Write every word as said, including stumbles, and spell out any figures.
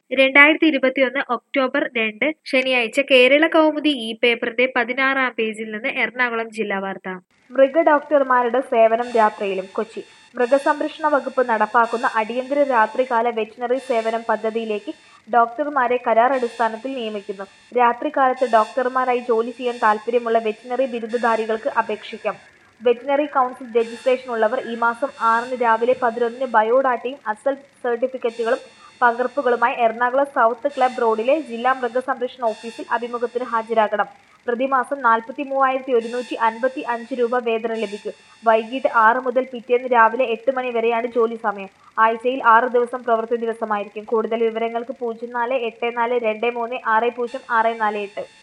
രണ്ടായിരത്തി ഇരുപത്തിയൊന്ന് ഒക്ടോബർ രണ്ട് ശനിയാഴ്ച കേരള കൗമുദി ഈ പേപ്പറിന്റെ പതിനാറാം പേജിൽ നിന്ന് എറണാകുളം ജില്ലാ വാർത്ത. മൃഗഡോക്ടർമാരുടെ സേവനം രാത്രിയിലും. കൊച്ചി മൃഗസംരക്ഷണ വകുപ്പ് നടപ്പാക്കുന്ന അടിയന്തര രാത്രികാല വെറ്റിനറി സേവനം പദ്ധതിയിലേക്ക് ഡോക്ടർമാരെ കരാർ അടിസ്ഥാനത്തിൽ നിയമിക്കുന്നു. രാത്രികാലത്ത് ഡോക്ടർമാരായി ജോലി ചെയ്യാൻ താൽപര്യമുള്ള വെറ്റിനറി ബിരുദധാരികൾക്ക് അപേക്ഷിക്കാം. വെറ്റിനറി കൗൺസിൽ രജിസ്ട്രേഷൻ ഉള്ളവർ ഈ മാസം ആറിന് രാവിലെ പതിനൊന്നിന് ബയോഡാറ്റയും അസൽ സർട്ടിഫിക്കറ്റുകളും പകർപ്പുകളുമായി എറണാകുളം സൗത്ത് ക്ലബ് റോഡിലെ ജില്ലാ മൃഗസംരക്ഷണ ഓഫീസിൽ അഭിമുഖത്തിന് ഹാജരാകണം. പ്രതിമാസം നാൽപ്പത്തി മൂവായിരത്തി ഒരുന്നൂറ്റി അൻപത്തി അഞ്ച് രൂപ വേതനം ലഭിക്കും. വൈകിട്ട് ആറ് മുതൽ പിറ്റേന്ന് രാവിലെ എട്ട് മണി വരെയാണ് ജോലി സമയം. ആഴ്ചയിൽ ആറ് ദിവസം പ്രവൃത്തി ദിവസമായിരിക്കും. കൂടുതൽ വിവരങ്ങൾക്ക് പൂജ്യം നാല് എട്ട് നാല് രണ്ട് മൂന്ന് ആറ് പൂജ്യം ആറ് നാല് എട്ട്.